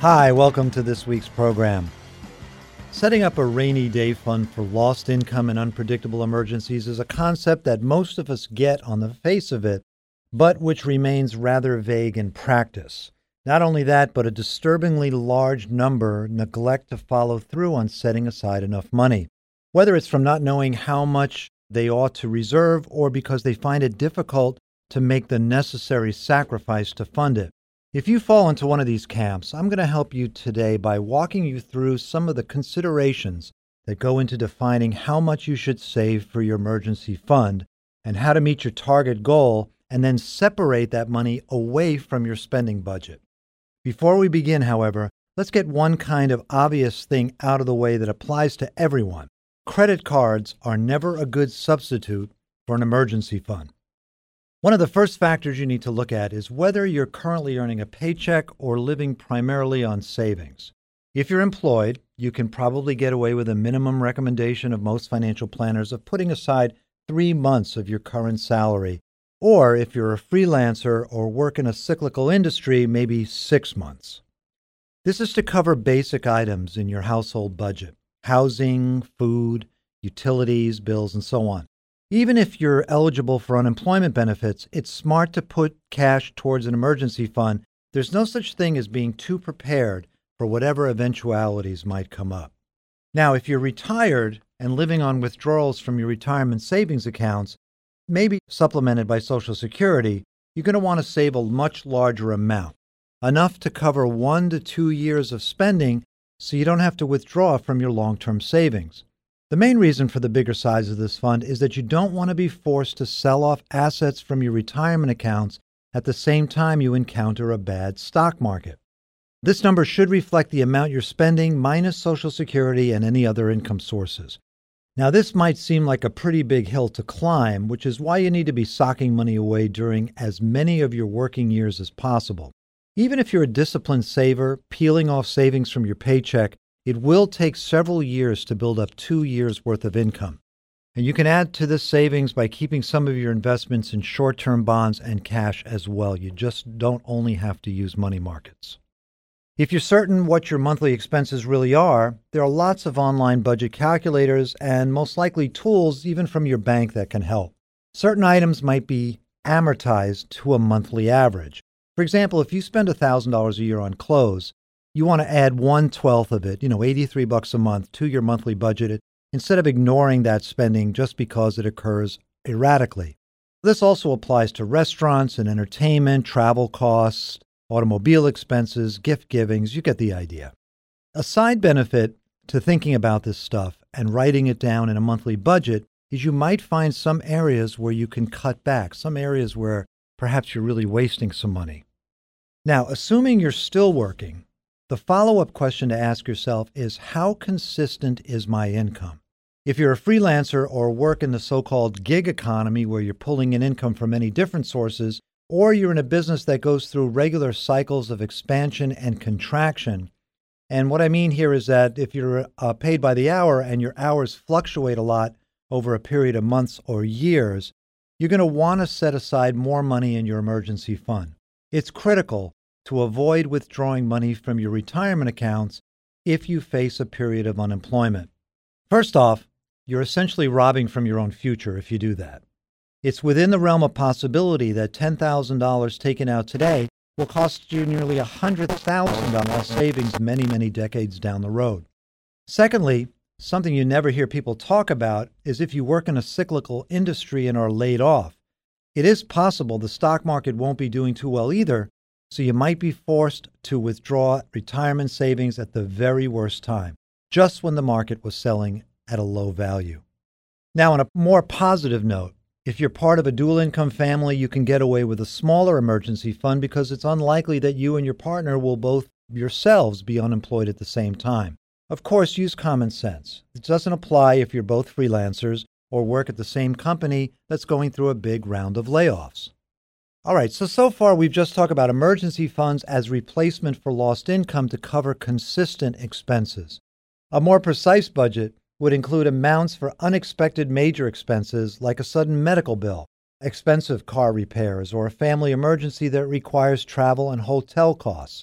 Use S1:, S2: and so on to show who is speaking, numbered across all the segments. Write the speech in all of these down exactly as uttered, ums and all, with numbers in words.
S1: Hi, welcome to this week's program. Setting up a rainy day fund for lost income and unpredictable emergencies is a concept that most of us get on the face of it, but which remains rather vague in practice. Not only that, but a disturbingly large number neglect to follow through on setting aside enough money, whether it's from not knowing how much they ought to reserve or because they find it difficult to make the necessary sacrifice to fund it. If you fall into one of these camps, I'm going to help you today by walking you through some of the considerations that go into defining how much you should save for your emergency fund and how to meet your target goal and then separate that money away from your spending budget. Before we begin, however, let's get one kind of obvious thing out of the way that applies to everyone. Credit cards are never a good substitute for an emergency fund. One of the first factors you need to look at is whether you're currently earning a paycheck or living primarily on savings. If you're employed, you can probably get away with a minimum recommendation of most financial planners of putting aside three months of your current salary. Or if you're a freelancer or work in a cyclical industry, maybe six months. This is to cover basic items in your household budget: housing, food, utilities, bills, and so on. Even if you're eligible for unemployment benefits, it's smart to put cash towards an emergency fund. There's no such thing as being too prepared for whatever eventualities might come up. Now, if you're retired and living on withdrawals from your retirement savings accounts, maybe supplemented by Social Security, you're going to want to save a much larger amount, enough to cover one to two years of spending so you don't have to withdraw from your long-term savings. The main reason for the bigger size of this fund is that you don't want to be forced to sell off assets from your retirement accounts at the same time you encounter a bad stock market. This number should reflect the amount you're spending minus Social Security and any other income sources. Now, this might seem like a pretty big hill to climb, which is why you need to be socking money away during as many of your working years as possible. Even if you're a disciplined saver, peeling off savings from your paycheck, it will take several years to build up two years' worth of income. And you can add to this savings by keeping some of your investments in short-term bonds and cash as well. You just don't only have to use money markets. If you're certain what your monthly expenses really are, there are lots of online budget calculators and most likely tools even from your bank that can help. Certain items might be amortized to a monthly average. For example, if you spend one thousand dollars a year on clothes, you want to add one-twelfth of it, you know, eighty-three bucks a month to your monthly budget instead of ignoring that spending just because it occurs erratically. This also applies to restaurants and entertainment, travel costs, automobile expenses, gift givings. You get the idea. A side benefit to thinking about this stuff and writing it down in a monthly budget is you might find some areas where you can cut back, some areas where perhaps you're really wasting some money. Now, assuming you're still working, the follow-up question to ask yourself is, how consistent is my income? If you're a freelancer or work in the so-called gig economy where you're pulling in income from many different sources, or you're in a business that goes through regular cycles of expansion and contraction, and what I mean here is that if you're uh, paid by the hour and your hours fluctuate a lot over a period of months or years, you're going to want to set aside more money in your emergency fund. It's critical to avoid withdrawing money from your retirement accounts if you face a period of unemployment. First off, you're essentially robbing from your own future if you do that. It's within the realm of possibility that ten thousand dollars taken out today will cost you nearly one hundred thousand dollars savings many, many decades down the road. Secondly, something you never hear people talk about is if you work in a cyclical industry and are laid off. It is possible the stock market won't be doing too well either, so you might be forced to withdraw retirement savings at the very worst time, just when the market was selling at a low value. Now, on a more positive note, if you're part of a dual income family, you can get away with a smaller emergency fund because it's unlikely that you and your partner will both yourselves be unemployed at the same time. Of course, use common sense. It doesn't apply if you're both freelancers or work at the same company that's going through a big round of layoffs. All right, so so far we've just talked about emergency funds as replacement for lost income to cover consistent expenses. A more precise budget would include amounts for unexpected major expenses like a sudden medical bill, expensive car repairs, or a family emergency that requires travel and hotel costs.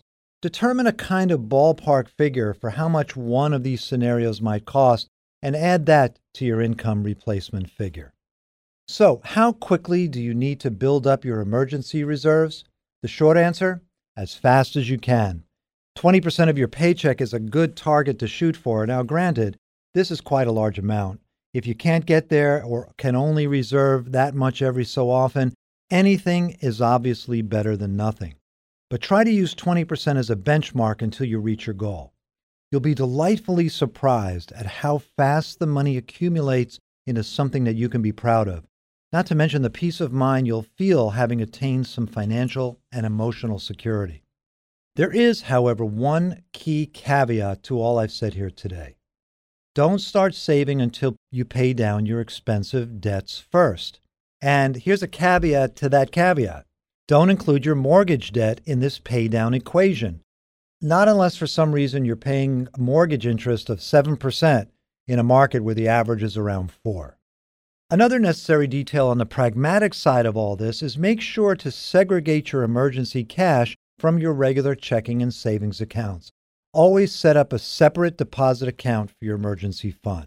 S1: Determine a kind of ballpark figure for how much one of these scenarios might cost and add that to your income replacement figure. So, how quickly do you need to build up your emergency reserves? The short answer, as fast as you can. twenty percent of your paycheck is a good target to shoot for. Now, granted, this is quite a large amount. If you can't get there or can only reserve that much every so often, anything is obviously better than nothing. But try to use twenty percent as a benchmark until you reach your goal. You'll be delightfully surprised at how fast the money accumulates into something that you can be proud of. Not to mention the peace of mind you'll feel having attained some financial and emotional security. There is, however, one key caveat to all I've said here today. Don't start saving until you pay down your expensive debts first. And here's a caveat to that caveat. Don't include your mortgage debt in this pay down equation. Not unless for some reason you're paying mortgage interest of seven percent in a market where the average is around four. Another necessary detail on the pragmatic side of all this is make sure to segregate your emergency cash from your regular checking and savings accounts. Always set up a separate deposit account for your emergency fund.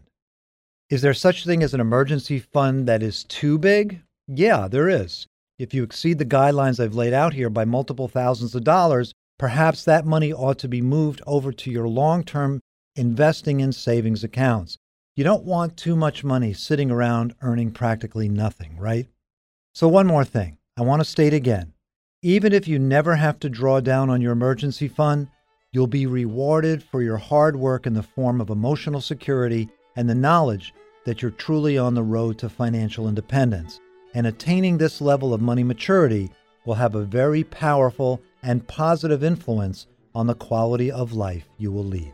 S1: Is there such a thing as an emergency fund that is too big? Yeah, there is. If you exceed the guidelines I've laid out here by multiple thousands of dollars, perhaps that money ought to be moved over to your long-term investing and savings accounts. You don't want too much money sitting around earning practically nothing, right? So one more thing. I want to state again. Even if you never have to draw down on your emergency fund, you'll be rewarded for your hard work in the form of emotional security and the knowledge that you're truly on the road to financial independence. And attaining this level of money maturity will have a very powerful and positive influence on the quality of life you will lead.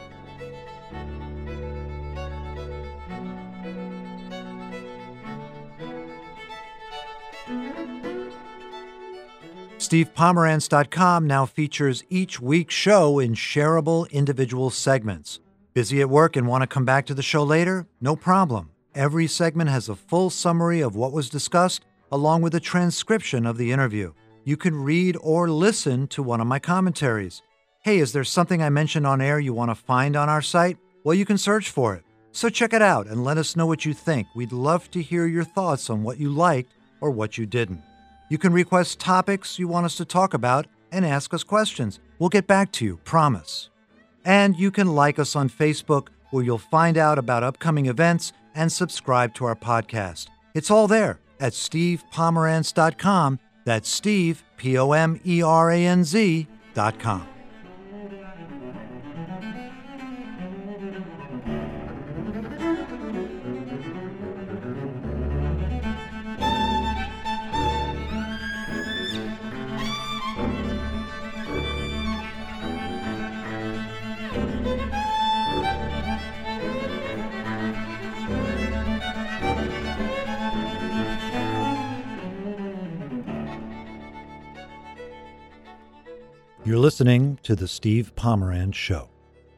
S1: Steve Pomerantz dot com now features each week's show in shareable individual segments. Busy at work and want to come back to the show later? No problem. Every segment has a full summary of what was discussed, along with a transcription of the interview. You can read or listen to one of my commentaries. Hey, is there something I mentioned on air you want to find on our site? Well, you can search for it. So check it out and let us know what you think. We'd love to hear your thoughts on what you liked or what you didn't. You can request topics you want us to talk about and ask us questions. We'll get back to you, promise. And you can like us on Facebook, where you'll find out about upcoming events and subscribe to our podcast. It's all there at Steve Pomerantz dot com. That's Steve, P O M E R A N Z dot com. You're listening to The Steve Pomerantz Show.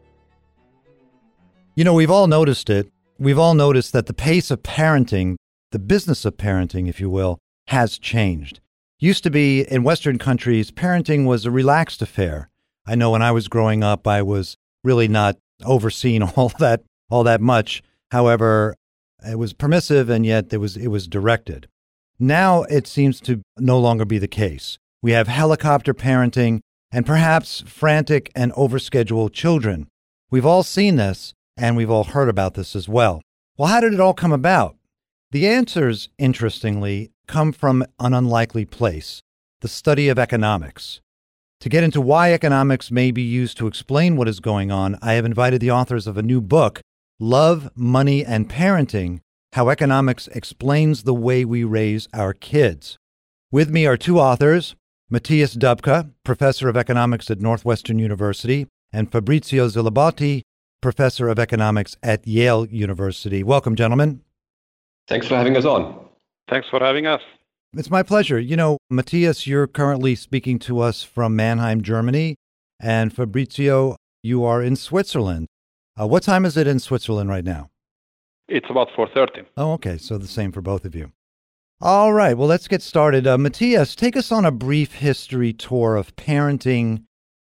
S1: You know, we've all noticed it. We've all noticed that the pace of parenting, the business of parenting, if you will, has changed. Used to be, in Western countries, parenting was a relaxed affair. I know when I was growing up, I was really not overseeing all that all that much. However, it was permissive, and yet it was it was directed. Now it seems to no longer be the case. We have helicopter parenting, and perhaps frantic and overscheduled children. We've all seen this, and we've all heard about this as well. Well, how did it all come about? The answers, interestingly, come from an unlikely place, the study of economics. To get into why economics may be used to explain what is going on, I have invited the authors of a new book, Love, Money, and Parenting: How Economics Explains the Way We Raise Our Kids. With me are two authors, Matthias Dubka, professor of economics at Northwestern University, and Fabrizio Zilibotti, professor of economics at Yale University. Welcome, gentlemen.
S2: Thanks for having us on.
S3: Thanks for having us.
S1: It's my pleasure. You know, Matthias, you're currently speaking to us from Mannheim, Germany, and Fabrizio, you are in Switzerland. Uh, what time is it in Switzerland right now?
S3: It's about four thirty.
S1: Oh, okay. So the same for both of you. All right. Well, let's get started. Uh, Matthias, take us on a brief history tour of parenting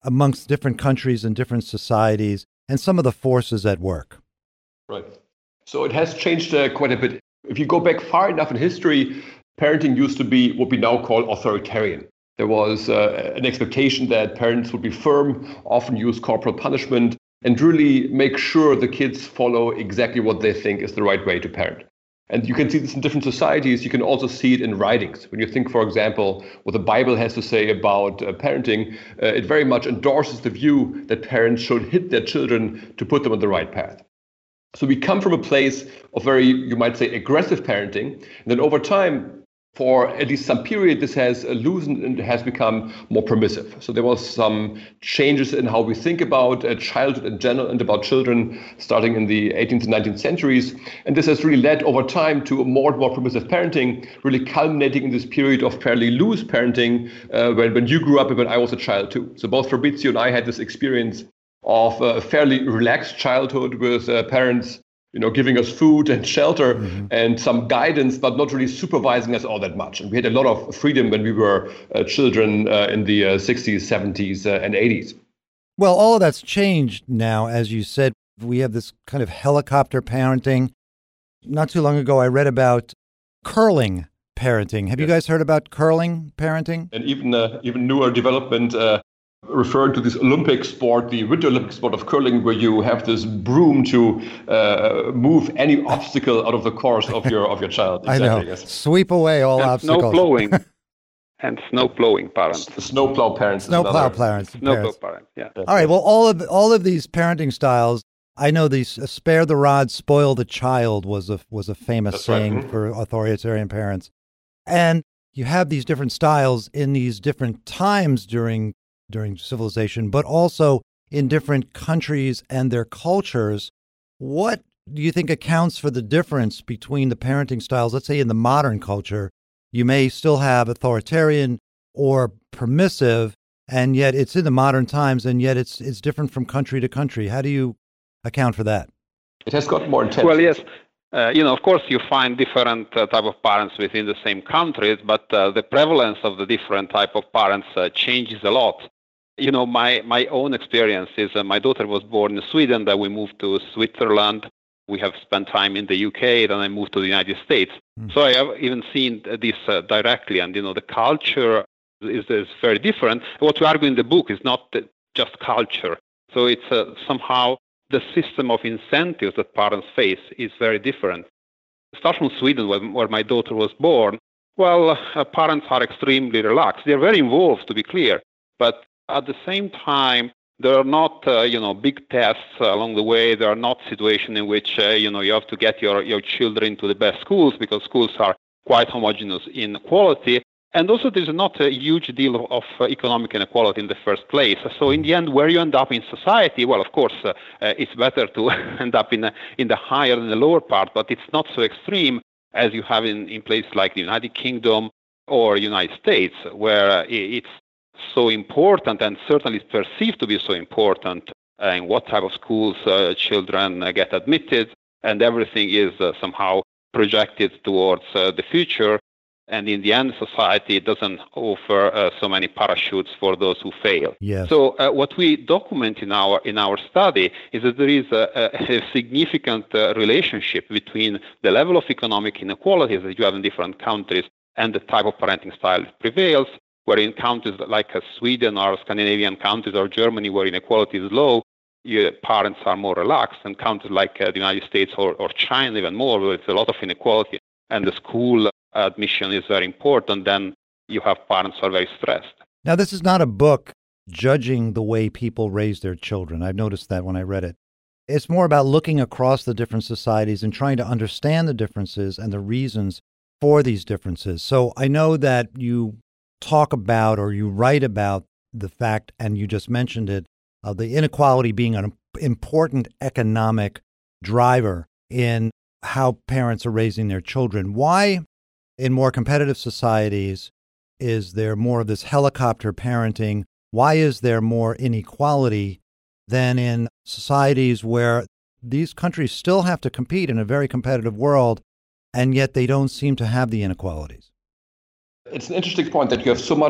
S1: amongst different countries and different societies and some of the forces at work.
S2: Right. So it has changed uh, quite a bit. If you go back far enough in history, parenting used to be what we now call authoritarian. There was uh, an expectation that parents would be firm, often use corporal punishment, and really make sure the kids follow exactly what they think is the right way to parent. And you can see this in different societies. You can also see it in writings. When you think, for example, what the Bible has to say about uh, parenting, uh, it very much endorses the view that parents should hit their children to put them on the right path. So we come from a place of very, you might say, aggressive parenting. And then over time, for at least some period, this has loosened and has become more permissive. So there was some changes in how we think about uh, childhood in general and about children starting in the eighteenth and nineteenth centuries. And this has really led over time to a more and more permissive parenting, really culminating in this period of fairly loose parenting uh, when, when you grew up and when I was a child too. So both Fabrizio and I had this experience of a fairly relaxed childhood with uh, parents you know, giving us food and shelter mm-hmm. and some guidance, but not really supervising us all that much. And we had a lot of freedom when we were uh, children uh, in the uh, sixties, seventies, uh, and eighties.
S1: Well, all of that's changed now, as you said. We have this kind of helicopter parenting. Not too long ago, I read about curling parenting. Have yes. you guys heard about curling parenting?
S2: And even uh, even newer development uh, referring to this Olympic sport, the Winter Olympic sport of curling, where you have this broom to uh, move any obstacle out of the course of your of your child.
S1: Exactly, I know. Yes. Sweep away all
S3: and
S1: obstacles.
S3: Snow plowing. and snow plowing parents.
S2: The snowplow parents.
S1: Snowplow parents.
S3: Snowplow parents. Yeah.
S1: All right. Well, all of all of these parenting styles. I know these uh, "spare the rod, spoil the child" was a was a famous
S2: That's
S1: saying
S2: right. mm-hmm.
S1: for authoritarian parents, and you have these different styles in these different times during. during civilization, but also in different countries and their cultures. What do you think accounts for the difference between the parenting styles? Let's say in the modern culture, you may still have authoritarian or permissive, and yet it's in the modern times, and yet it's it's different from country to country. How do you account for that?
S2: It has got more intense.
S3: Well, yes. Uh, you know, of course, you find different uh, type of parents within the same countries, but uh, the prevalence of the different type of parents uh, changes a lot. You know, my, my own experience is uh, my daughter was born in Sweden, then we moved to Switzerland. We have spent time in the U K, then I moved to the United States. Mm. So I have even seen this uh, directly, and, you know, the culture is, is very different. What we argue in the book is not just culture. So it's uh, somehow the system of incentives that parents face is very different. Start from Sweden, where, where my daughter was born. Well, uh, parents are extremely relaxed. They're very involved, to be clear, but at the same time, there are not, uh, you know, big tests uh, along the way. There are not situations in which, uh, you know, you have to get your, your children to the best schools because schools are quite homogeneous in quality. And also, there's not a huge deal of, of uh, economic inequality in the first place. So in the end, where you end up in society, well, of course, uh, uh, it's better to end up in, a, in the higher than the lower part, but it's not so extreme as you have in, in places like the United Kingdom or United States, where uh, it's so important and certainly perceived to be so important uh, in what type of schools uh, children uh, get admitted, and everything is uh, somehow projected towards uh, the future. And in the end, society doesn't offer uh, so many parachutes for those who fail.
S1: Yes.
S3: So uh, what we document in our in our study is that there is a, a significant uh, relationship between the level of economic inequalities that you have in different countries and the type of parenting style that prevails, where in countries like uh, Sweden or Scandinavian countries or Germany, where inequality is low, your parents are more relaxed, and countries like uh, the United States or, or China even more, where it's a lot of inequality and the school admission is very important, then you have parents who are very stressed.
S1: Now, this is not a book judging the way people raise their children. I've noticed that when I read it. It's more about looking across the different societies and trying to understand the differences and the reasons for these differences. So I know that you talk about or you write about the fact, and you just mentioned it, of the inequality being an important economic driver in how parents are raising their children. Why, in more competitive societies, is there more of this helicopter parenting? Why is there more inequality than in societies where these countries still have to compete in a very competitive world, and yet they don't seem to have the inequalities?
S2: It's an interesting point that you have so much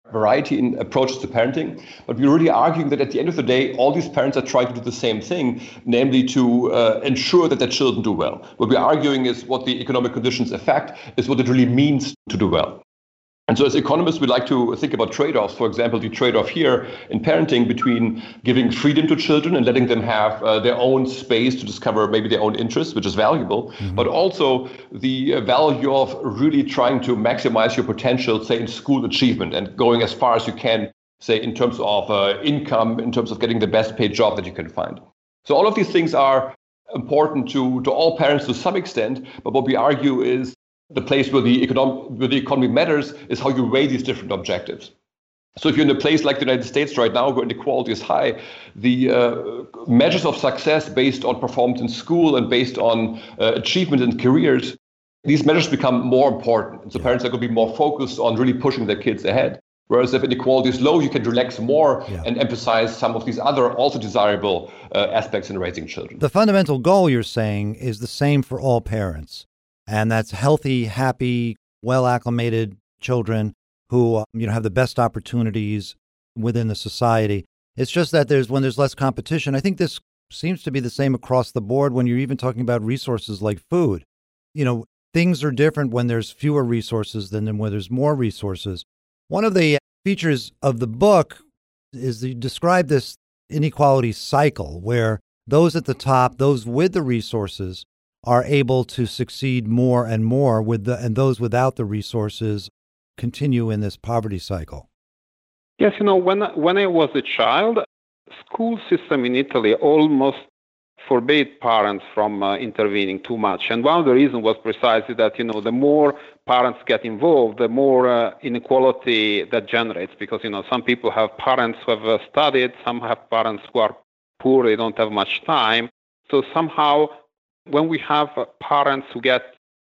S2: variety in approaches to parenting, but we're really arguing that at the end of the day, all these parents are trying to do the same thing, namely to uh, ensure that their children do well. What we're arguing is what the economic conditions affect is what it really means to do well. And so as economists, we like to think about trade-offs. For example, the trade-off here in parenting between giving freedom to children and letting them have uh, their own space to discover maybe their own interests, which is valuable, mm-hmm. but also the uh, value of really trying to maximize your potential, say, in school achievement and going as far as you can, say, in terms of uh, income, in terms of getting the best paid job that you can find. So all of these things are important to, to all parents to some extent, but what we argue is the place where the, economic, where the economy matters is how you weigh these different objectives. So if you're in a place like the United States right now where inequality is high, the uh, measures of success based on performance in school and based on uh, achievement in careers, these measures become more important. And so yeah. parents are going to be more focused on really pushing their kids ahead. Whereas if inequality is low, you can relax more yeah. and emphasize some of these other also desirable uh, aspects in raising children.
S1: The fundamental goal, you're saying, is the same for all parents. And that's healthy, happy, well-acclimated children who, you know, have the best opportunities within the society. It's just that there's when there's less competition. I think this seems to be the same across the board when you're even talking about resources like food. You know, things are different when there's fewer resources than when there's more resources. One of the features of the book is that you describe this inequality cycle where those at the top, those with the resources, are able to succeed more and more, with the and those without the resources continue in this poverty cycle.
S3: Yes, you know, when when I was a child, school system in Italy almost forbade parents from uh, intervening too much. And one of the reasons was precisely that, you know, the more parents get involved, the more uh, inequality that generates. Because, you know, some people have parents who have uh, studied, some have parents who are poor, they don't have much time. So somehow, when we have uh, parents who get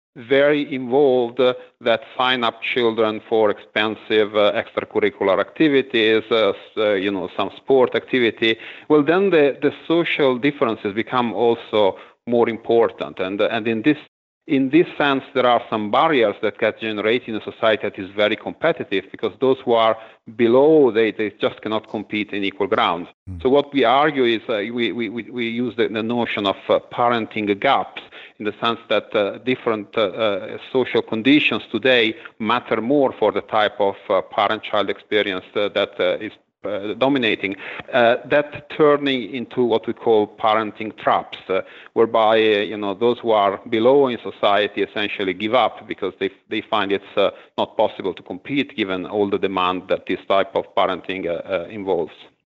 S3: very involved, uh, that sign up children for expensive uh, extracurricular activities, uh, uh, you know, some sport activity, well, then the, the social differences become also more important. And, uh, and in this In this sense, there are some barriers that get generated in a society that is very competitive, because those who are below, they, they just cannot compete in equal ground. Mm. So what we argue is uh, we, we, we use the, the notion of uh, parenting gaps, in the sense that uh, different uh, uh, social conditions today matter more for the type of uh, parent-child experience uh, that uh, is Uh, dominating, uh, that turning into what we call parenting traps, uh, whereby uh, you know those who are below in society essentially give up because they they find it's uh, not possible to compete given all the demand that this type of parenting uh, uh, involves.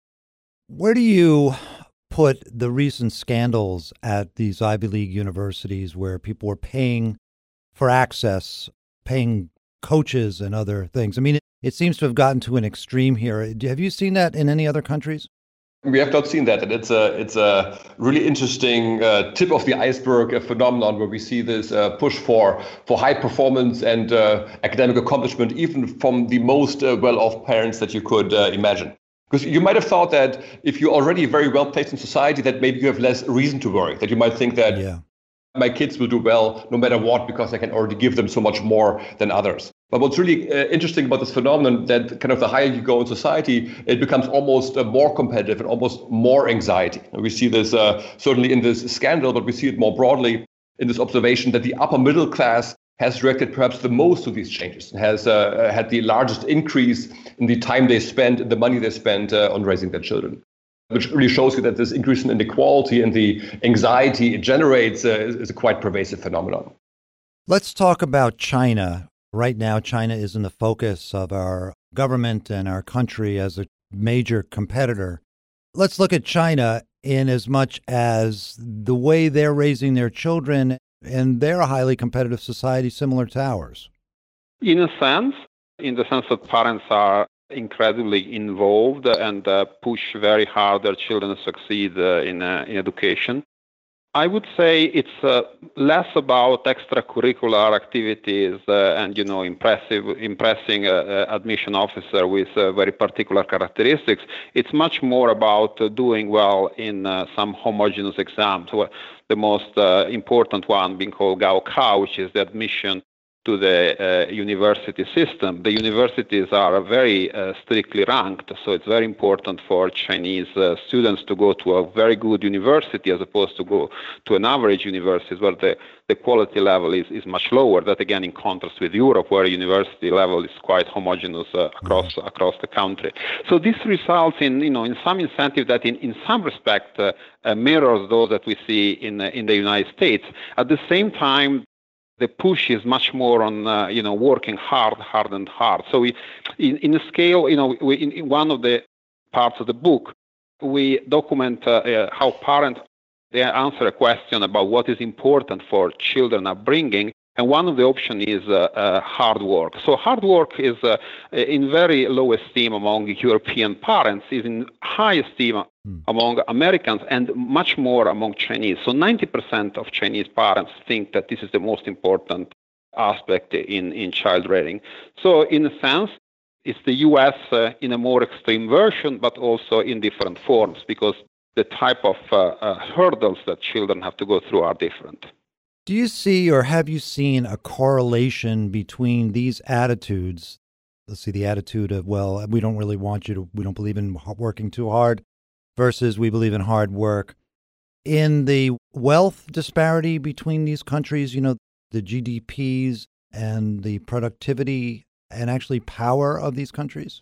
S1: Where do you put the recent scandals at these Ivy League universities where people were paying for access, paying coaches and other things? I mean, it, it seems to have gotten to an extreme here. Have you seen that in any other countries?
S2: We have not seen that, and it's a it's a really interesting uh, tip of the iceberg uh, phenomenon where we see this uh, push for for high performance and uh, academic accomplishment, even from the most uh, well-off parents that you could uh, imagine. Because you might have thought that if you're already very well placed in society, that maybe you have less reason to worry. That you might think that yeah. my kids will do well no matter what, because I can already give them so much more than others. But what's really uh, interesting about this phenomenon, that kind of the higher you go in society, it becomes almost uh, more competitive and almost more anxiety. And we see this uh, certainly in this scandal, but we see it more broadly in this observation that the upper middle class has reacted perhaps the most to these changes, and has uh, had the largest increase in the time they spend, the money they spend uh, on raising their children. Which really shows you that this increase in inequality and the anxiety it generates uh, is, is a quite pervasive phenomenon.
S1: Let's talk about China. Right now, China is in the focus of our government and our country as a major competitor. Let's look at China in as much as the way they're raising their children, and they're a highly competitive society similar to ours.
S3: In a sense, in the sense that parents are incredibly involved and uh, push very hard their children to succeed uh, in, uh, in education. I would say it's uh, less about extracurricular activities uh, and, you know, impressive, impressing uh, admission officer with uh, very particular characteristics. It's much more about uh, doing well in uh, some homogeneous exams. The most uh, important one being called Gaokao, which is the admission to the uh, university system. The universities are very uh, strictly ranked, so it's very important for Chinese uh, students to go to a very good university as opposed to go to an average university where the, the quality level is, is much lower. That again in contrast with Europe, where university level is quite homogeneous uh, across mm-hmm. across the country. So this results in you know in some incentive that in, in some respect uh, uh, mirrors those that we see in uh, in the United States. At the same time, the push is much more on, uh, you know, working hard, hard and hard. So we, in, in a scale, you know, we, in, in one of the parts of the book, we document uh, uh, how parents, they answer a question about what is important for children upbringing. And one of the options is uh, uh, hard work. So hard work is uh, in very low esteem among European parents, is in high esteem mm. among Americans, and much more among Chinese. So ninety percent of Chinese parents think that this is the most important aspect in, in child rearing. So in a sense, it's the U S uh, in a more extreme version, but also in different forms, because the type of uh, uh, hurdles that children have to go through are different.
S1: Do you see or have you seen a correlation between these attitudes? Let's see, the attitude of, well, we don't really want you to, we don't believe in working too hard, versus we believe in hard work. In the wealth disparity between these countries, you know, the G D Ps and the productivity and actually power of these countries?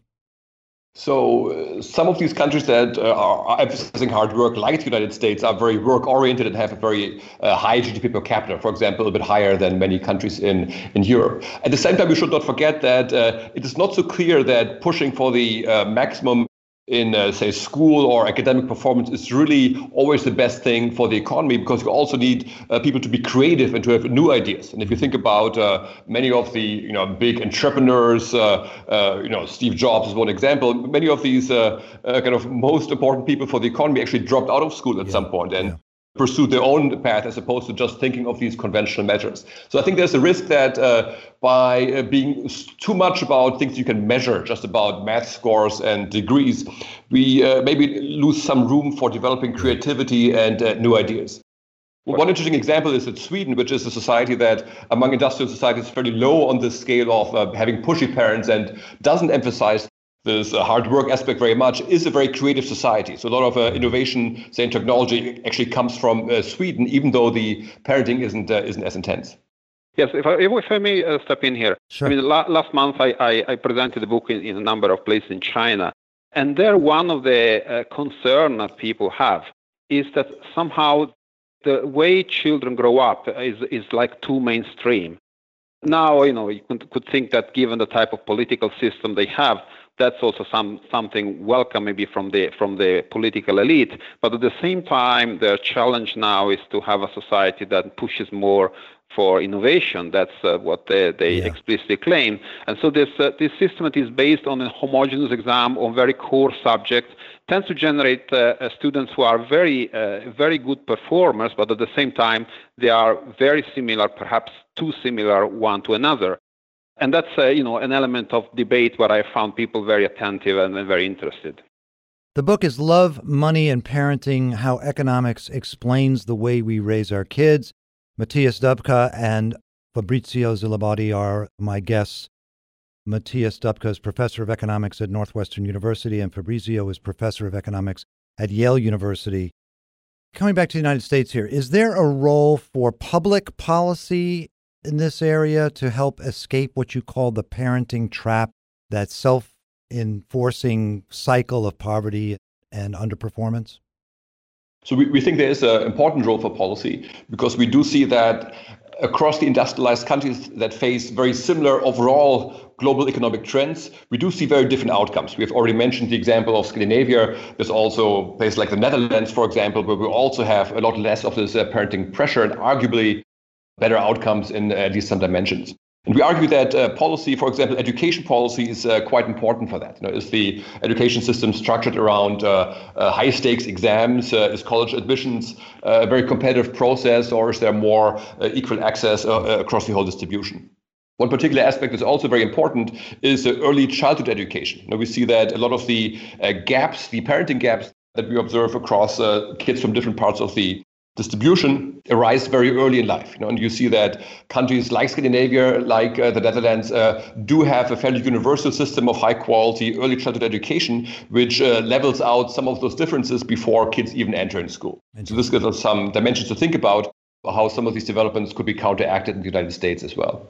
S2: So uh, some of these countries that uh, are emphasizing hard work, like the United States, are very work-oriented and have a very uh, high G D P per capita, for example, a bit higher than many countries in, in Europe. At the same time, we should not forget that uh, it is not so clear that pushing for the uh, maximum in, uh, say, school or academic performance is really always the best thing for the economy, because you also need uh, people to be creative and to have new ideas. And if you think about uh, many of the, you know, big entrepreneurs, uh, uh, you know, Steve Jobs is one example, many of these uh, uh, kind of most important people for the economy actually dropped out of school at yeah. some point and yeah. pursued their own path as opposed to just thinking of these conventional measures. So I think there's a risk that uh, by uh, being too much about things you can measure, just about math scores and degrees, we uh, maybe lose some room for developing creativity and uh, new ideas. Well, one interesting example is that Sweden, which is a society that among industrial societies is fairly low on the scale of uh, having pushy parents and doesn't emphasize this uh, hard work aspect very much, is a very creative society. So a lot of uh, innovation, say in technology, actually comes from uh, Sweden, even though the parenting isn't uh, isn't as intense.
S3: Yes, if I, if I may uh, step in here.
S1: Sure.
S3: I mean, la- last month I, I, I presented the book in, in a number of places in China, and there one of the uh, concern that people have is that somehow the way children grow up is is like too mainstream. Now, you know, you could, could think that given the type of political system they have, that's also some something welcome maybe from the from the political elite. But at the same time, their challenge now is to have a society that pushes more for innovation. That's uh, what they, they yeah. explicitly claim. And so this uh, this system that is based on a homogeneous exam on very core subjects tends to generate uh, uh, students who are very uh, very good performers, but at the same time they are very similar, perhaps too similar one to another. And that's uh, you know an element of debate where I found people very attentive and, and very interested.
S1: The book is Love, Money, and Parenting: How Economics Explains the Way We Raise Our Kids. Matthias Dubke and Fabrizio Zilabati are my guests. Matthias Dubke is professor of economics at Northwestern University, and Fabrizio is professor of economics at Yale University. Coming back to the United States here, is there a role for public policy in this area to help escape what you call the parenting trap, that self-enforcing cycle of poverty and underperformance?
S2: So we, we think there is an important role for policy, because we do see that across the industrialized countries that face very similar overall global economic trends, we do see very different outcomes. We have already mentioned the example of Scandinavia. There's also places like the Netherlands, for example, where we also have a lot less of this uh, parenting pressure and arguably better outcomes in uh, at least some dimensions. And we argue that uh, policy, for example, education policy is uh, quite important for that. You know, is the education system structured around uh, uh, high stakes exams? Uh, is college admissions uh, a very competitive process, or is there more uh, equal access uh, uh, across the whole distribution? One particular aspect that's also very important is uh, early childhood education. You know, we see that a lot of the uh, gaps, the parenting gaps that we observe across uh, kids from different parts of the distribution arise very early in life. You know, and you see that countries like Scandinavia, like uh, the Netherlands, uh, do have a fairly universal system of high quality early childhood education, which uh, levels out some of those differences before kids even enter in school. So this gives us some dimensions to think about how some of these developments could be counteracted in the United States as well.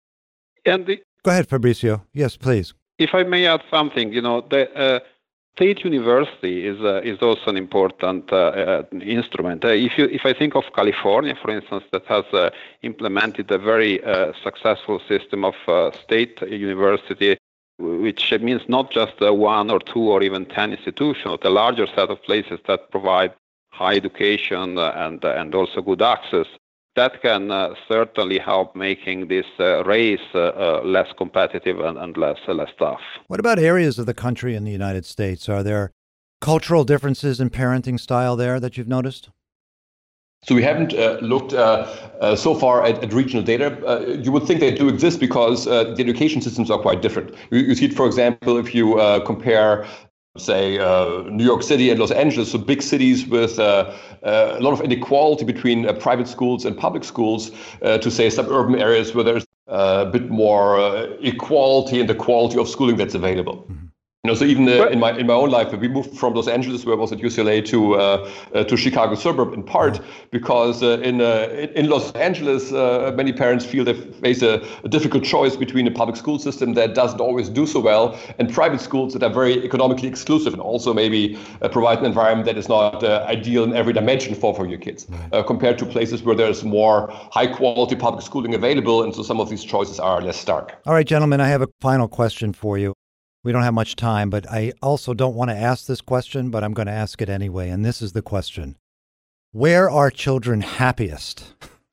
S3: And the,
S1: Go ahead, Fabrizio. Yes, please.
S3: If I may add something, you know, the uh, state university is uh, is also an important uh, uh, instrument. Uh, if you if I think of California, for instance, that has uh, implemented a very uh, successful system of uh, state university, which means not just uh, one or two or even ten institutions, but a larger set of places that provide high education uh, and uh, and also good access. That can uh, certainly help making this uh, race uh, uh, less competitive and, and less uh, less tough.
S1: What about areas of the country in the United States? Are there cultural differences in parenting style there that you've noticed?
S2: So we haven't uh, looked uh, uh, so far at, at regional data. Uh, you would think they do exist because uh, the education systems are quite different. You, you see it, for example, if you uh, compare say uh, New York City and Los Angeles, so big cities with uh, uh, a lot of inequality between uh, private schools and public schools, uh, to say suburban areas where there's uh, a bit more uh, equality in the quality of schooling that's available. Mm-hmm. You know, so even uh, in my in my own life, we moved from Los Angeles, where I was at U C L A, to uh, uh, to Chicago suburb, in part because uh, in uh, in Los Angeles, uh, many parents feel they face a, a difficult choice between a public school system that doesn't always do so well and private schools that are very economically exclusive and also maybe uh, provide an environment that is not uh, ideal in every dimension for for your kids, uh, compared to places where there's more high quality public schooling available, and so some of these choices are less stark.
S1: All right, gentlemen, I have a final question for you. We don't have much time, but I also don't want to ask this question, but I'm going to ask it anyway. And this is the question. Where are children happiest?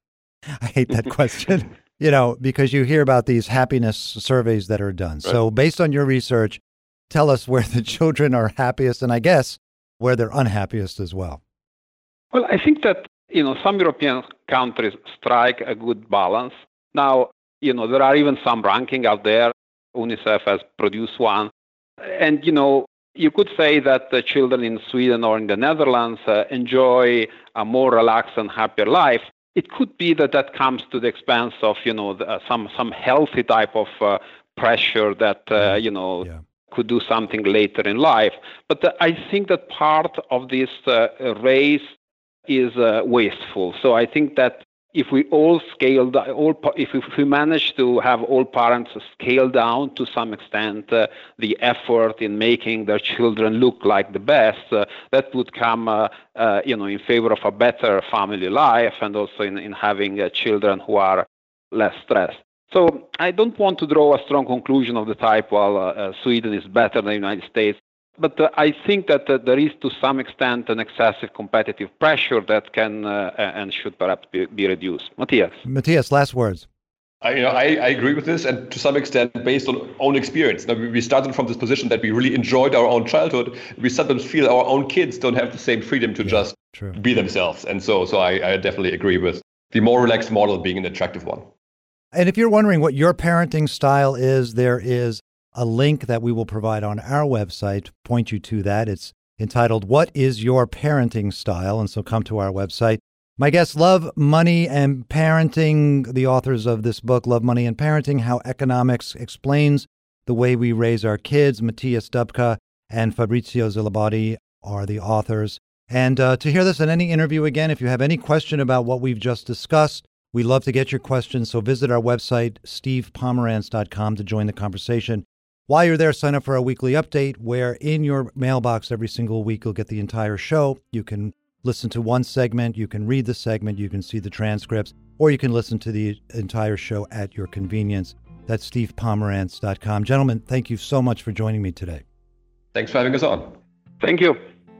S1: I hate that question, you know, because you hear about these happiness surveys that are done. Right. So based on your research, tell us where the children are happiest and I guess where they're unhappiest as well.
S3: Well, I think that, you know, some European countries strike a good balance. Now, you know, there are even some ranking out there. UNICEF has produced one. And, you know, you could say that the children in Sweden or in the Netherlands uh, enjoy a more relaxed and happier life. It could be that that comes to the expense of, you know, the, uh, some some healthy type of uh, pressure that, uh, you know, yeah. could do something later in life. But the, I think that part of this uh, race is uh, wasteful. So I think that if we all scale, all if we manage to have all parents scale down to some extent uh, the effort in making their children look like the best, uh, that would come, uh, uh, you know, in favor of a better family life and also in, in having uh, children who are less stressed. So I don't want to draw a strong conclusion of the type, well, uh, uh, Sweden is better than the United States. But uh, I think that uh, there is, to some extent, an excessive competitive pressure that can uh, and should perhaps be, be reduced. Matthias.
S1: Matthias, last words.
S2: I, you know, I, I agree with this, and to some extent, based on own experience. Now, we started from this position that we really enjoyed our own childhood. We sometimes feel our own kids don't have the same freedom to yeah, just true. be themselves, and so, so I, I definitely agree with the more relaxed model being an attractive one.
S1: And if you're wondering what your parenting style is, there is a link that we will provide on our website, point you to that. It's entitled, What is Your Parenting Style? And so come to our website. My guests, Love, Money, and Parenting, the authors of this book, Love, Money, and Parenting, How Economics Explains the Way We Raise Our Kids. Matthias Dubka and Fabrizio Zilabati are the authors. And uh, to hear this in any interview again, if you have any question about what we've just discussed, we love to get your questions. So visit our website, steve pomerantz dot com, to join the conversation. While you're there, sign up for our weekly update, where in your mailbox every single week you'll get the entire show. You can listen to one segment, you can read the segment, you can see the transcripts, or you can listen to the entire show at your convenience. That's steve pomerantz dot com. Gentlemen, thank you so much for joining me today.
S2: Thanks for having us on.
S3: Thank you.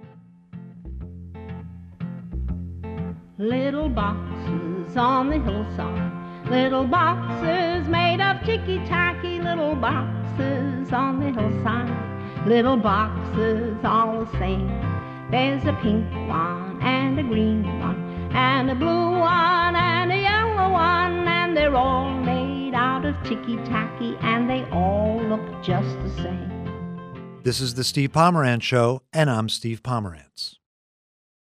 S4: Little boxes on the hillside, little boxes made of ticky-tacky, little boxes on the hillside, little boxes all the same. There's a pink one and a green one and a blue one and a yellow one, and they're all made out of ticky-tacky and they all look just the same.
S1: This is the Steve Pomerantz Show, and I'm Steve Pomerantz.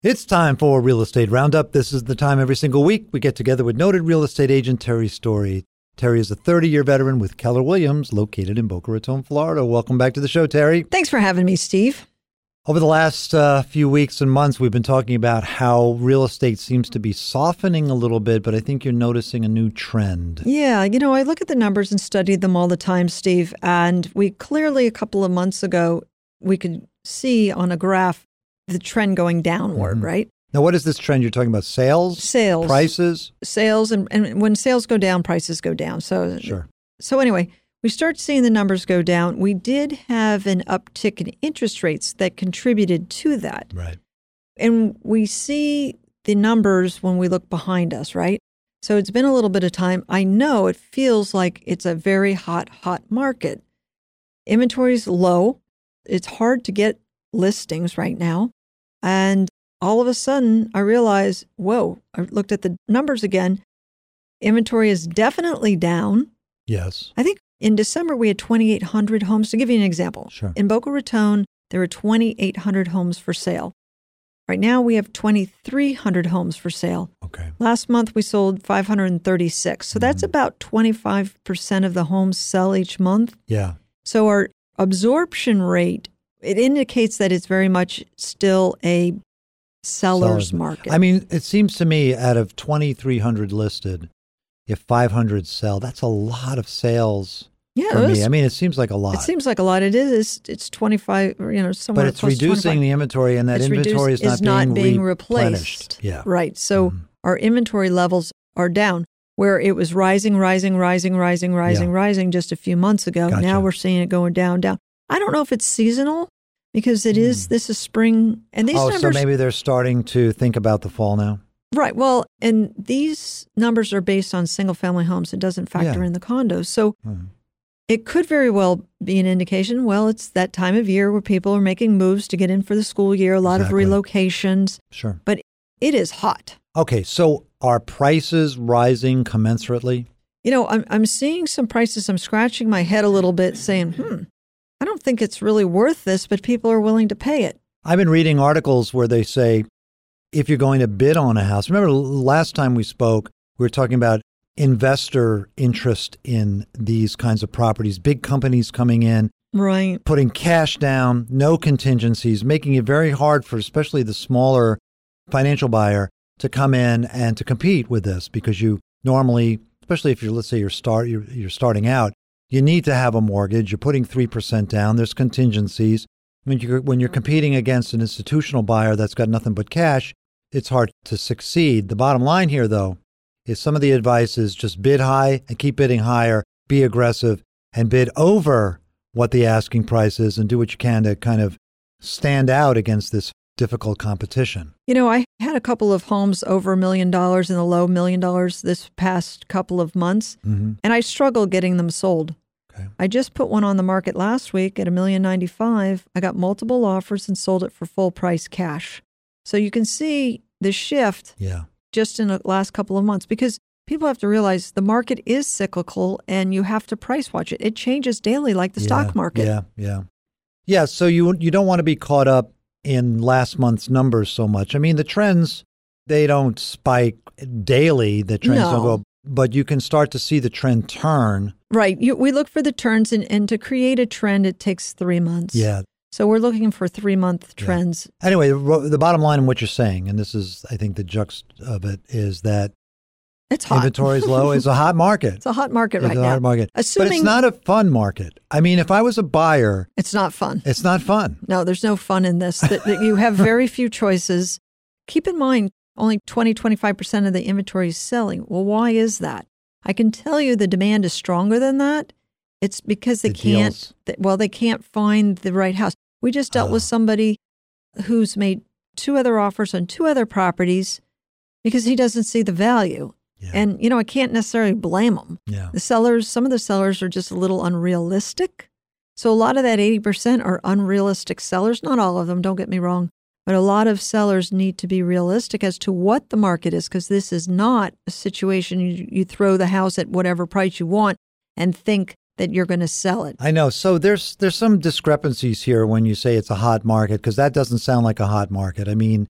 S1: It's time for Real Estate Roundup. This is the time every single week we get together with noted real estate agent Terry Story. Terry is a thirty-year veteran with Keller Williams, located in Boca Raton, Florida. Welcome back to the show, Terry.
S5: Thanks for having me, Steve.
S1: Over the last uh, few weeks and months, we've been talking about how real estate seems to be softening a little bit, but I think you're noticing a new trend.
S5: Yeah, you know, I look at the numbers and study them all the time, Steve, and we clearly a couple of months ago, we could see on a graph the trend going downward, mm-hmm. right?
S1: Now, what is this trend? You're talking about sales?
S5: Sales.
S1: Prices?
S5: Sales, and, and when sales go down, prices go down. So,
S1: sure.
S5: So anyway, we start seeing the numbers go down. We did have an uptick in interest rates that contributed to that.
S1: Right.
S5: And we see the numbers when we look behind us, right? So it's been a little bit of time. I know it feels like it's a very hot, hot market. Inventory's low. It's hard to get listings right now. And all of a sudden, I realized, whoa, I looked at the numbers again. Inventory is definitely down.
S1: Yes.
S5: I think in December, we had twenty-eight hundred homes. To give you an example,
S1: sure.
S5: In Boca Raton, there were twenty-eight hundred homes for sale. Right now, we have twenty-three hundred homes for sale.
S1: Okay.
S5: Last month, we sold five hundred thirty-six. So mm-hmm. that's about twenty-five percent of the homes sell each month.
S1: Yeah.
S5: So our absorption rate, it indicates that it's very much still a seller's market.
S1: I mean, it seems to me out of twenty-three hundred listed, if five hundred sell, that's a lot of sales
S5: yeah,
S1: for me. I mean, it seems like a lot.
S5: It seems like a lot. It is. It's, it's twenty-five, you know, somewhere
S1: But it's
S5: close
S1: reducing
S5: to twenty-five.
S1: the inventory, and that
S5: it's
S1: inventory
S5: reduced,
S1: is not,
S5: not
S1: being,
S5: being
S1: replenished.
S5: replaced.
S1: Yeah.
S5: Right. So
S1: mm-hmm.
S5: our inventory levels are down. Where it was rising, rising, rising, rising, rising,
S1: yeah.
S5: rising just a few months ago.
S1: Gotcha.
S5: Now we're seeing it going down, down. I don't know if it's seasonal because it mm. is, this is spring. And these
S1: oh,
S5: numbers.
S1: so maybe they're starting to think about the fall now?
S5: Right. Well, and these numbers are based on single family homes. It doesn't factor
S1: yeah.
S5: in the condos. So
S1: mm.
S5: it could very well be an indication. Well, it's that time of year where people are making moves to get in for the school year, a lot
S1: exactly.
S5: of relocations.
S1: Sure.
S5: But it is hot.
S1: Okay. So are prices rising commensurately?
S5: You know, I'm I'm seeing some prices. I'm scratching my head a little bit saying, hmm, I don't think it's really worth this, but people are willing to pay it.
S1: I've been reading articles where they say, if you're going to bid on a house, remember last time we spoke, we were talking about investor interest in these kinds of properties, big companies coming in,
S5: right,
S1: putting cash down, no contingencies, making it very hard for especially the smaller financial buyer to come in and to compete with this, because you normally, especially if you're, let's say you're start you're, you're starting out, you need to have a mortgage. You're putting three percent down. There's contingencies. When you're when you're competing against an institutional buyer that's got nothing but cash, it's hard to succeed. The bottom line here, though, is some of the advice is just bid high and keep bidding higher, be aggressive, and bid over what the asking price is, and do what you can to kind of stand out against this difficult competition.
S5: You know, I had a couple of homes over a million dollars in the low million dollars this past couple of months,
S1: mm-hmm.
S5: and I struggled getting them sold.
S1: Okay.
S5: I just put one on the market last week at a million ninety-five. I got multiple offers and sold it for full price cash. So you can see the shift
S1: yeah.
S5: just in the last couple of months, because people have to realize the market is cyclical and you have to price watch it. It changes daily like the
S1: yeah,
S5: stock market.
S1: Yeah, yeah. Yeah, so you you don't want to be caught up in last month's numbers so much. I mean, the trends, they don't spike daily. The trends
S5: no.
S1: don't go, but you can start to see the trend turn.
S5: Right. You, we look for the turns, and, and to create a trend, it takes three months.
S1: Yeah.
S5: So we're looking for three-month trends.
S1: Yeah. Anyway, the, the bottom line in what you're saying, and this is, I think, the juxt of it, is that
S5: it's hot.
S1: Inventory is low. It's a hot market.
S5: It's a hot market
S1: it's
S5: right
S1: a
S5: now.
S1: Hot market.
S5: Assuming,
S1: but it's not a fun market. I mean, if I was a buyer,
S5: it's not fun.
S1: It's not fun.
S5: No, there's no fun in this. that, that you have very few choices. Keep in mind, only twenty, twenty-five percent of the inventory is selling. Well, why is that? I can tell you the demand is stronger than that. It's because they
S1: the
S5: can't, they, well, they can't find the right house. We just dealt
S1: oh.
S5: with somebody who's made two other offers on two other properties because he doesn't see the value.
S1: Yeah.
S5: And, you know, I can't necessarily blame them.
S1: Yeah.
S5: The sellers, some of the sellers are just a little unrealistic. So a lot of that eighty percent are unrealistic sellers. Not all of them, don't get me wrong. But a lot of sellers need to be realistic as to what the market is, because this is not a situation you, you throw the house at whatever price you want and think that you're going to sell it.
S1: I know. So there's there's some discrepancies here when you say it's a hot market, because that doesn't sound like a hot market. I mean,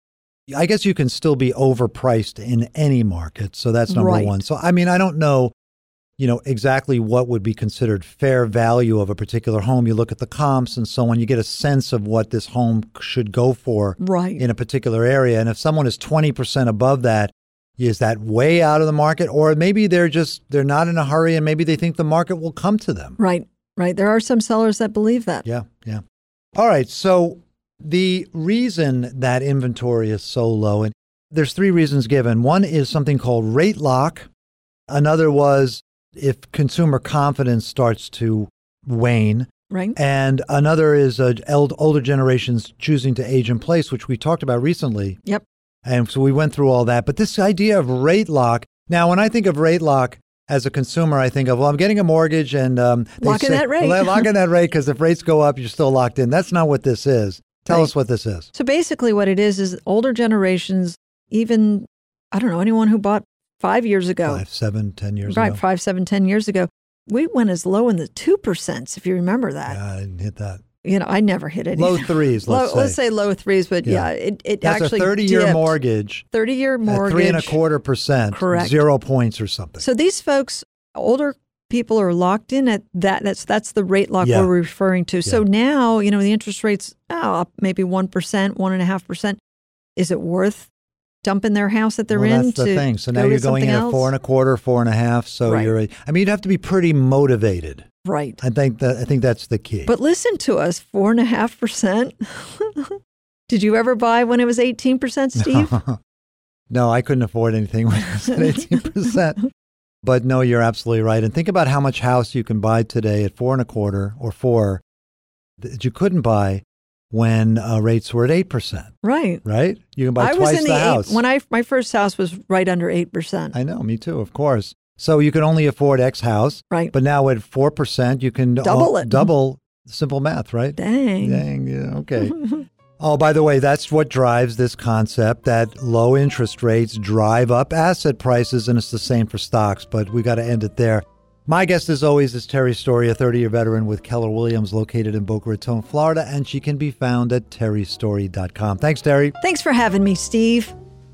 S1: I guess you can still be overpriced in any market. So that's number
S5: Right.
S1: one. So, I mean, I don't know, you know, exactly what would be considered fair value of a particular home. You look at the comps and so on, you get a sense of what this home should go for
S5: Right.
S1: in a particular area. And if someone is twenty percent above that, is that way out of the market? Or maybe they're just, they're not in a hurry and maybe they think the market will come to them.
S5: Right. Right. There are some sellers that believe that.
S1: Yeah. Yeah. All right. So the reason that inventory is so low, and there's three reasons given. One is something called rate lock. Another was if consumer confidence starts to wane.
S5: Right.
S1: And another is uh, older generations choosing to age in place, which we talked about recently.
S5: Yep.
S1: And so we went through all that. But this idea of rate lock, now when I think of rate lock as a consumer, I think of, well, I'm getting a mortgage and um, they
S5: Lock in
S1: say,
S5: that rate.
S1: Well, lock in that rate because if rates go up, you're still locked in. That's not what this is. Tell
S5: Right.
S1: us what this is.
S5: So basically what it is is older generations, even, I don't know, anyone who bought five years ago.
S1: Five, seven, ten years
S5: right,
S1: ago.
S5: five, seven, ten years ago. We went as low in the two percent, if you remember that.
S1: Yeah, I didn't hit that.
S5: You know, I never hit it.
S1: Low
S5: either.
S1: threes,
S5: low,
S1: let's say.
S5: Let's say low threes, but
S1: Yeah.
S5: yeah, it, it
S1: That's
S5: actually
S1: a thirty-year
S5: dipped.
S1: mortgage.
S5: thirty-year mortgage.
S1: At three and a quarter percent.
S5: Correct.
S1: Zero points or something.
S5: So these folks, older people are locked in at that. That's that's the rate lock
S1: Yeah.
S5: we're referring to. So
S1: Yeah.
S5: now, you know, the interest rates, oh, up maybe one percent, one point five percent. Is it worth dumping their house that they're
S1: well,
S5: in
S1: that's the
S5: to
S1: thing. So
S5: go
S1: now you're
S5: with
S1: going in
S5: something
S1: at
S5: else?
S1: four and a quarter, four and a half. So
S5: Right.
S1: you're, I mean, you'd have to be pretty motivated.
S5: Right.
S1: I think that, I think that's the key.
S5: But listen to us, four and a half percent. Did you ever buy when it was eighteen percent, Steve?
S1: No, I couldn't afford anything when it was at eighteen percent. But no, you're absolutely right. And think about how much house you can buy today at four and a quarter or four that you couldn't buy when uh, rates were at eight percent,
S5: Right.
S1: right? You can buy
S5: I
S1: twice
S5: was in
S1: the,
S5: the,
S1: house.
S5: eight, when I my first house was right under eight percent.
S1: I know, me too, of course. So you can only afford X house.
S5: Right.
S1: But now at four percent, you can
S5: Double
S1: uh,
S5: it.
S1: Double simple math, right?
S5: Dang.
S1: Dang, yeah, okay. Oh, by the way, that's what drives this concept that low interest rates drive up asset prices, and it's the same for stocks, but we got to end it there. My guest, as always, is Terry Story, a thirty-year veteran with Keller Williams, located in Boca Raton, Florida, and she can be found at terry story dot com. Thanks, Terry.
S5: Thanks for having me, Steve.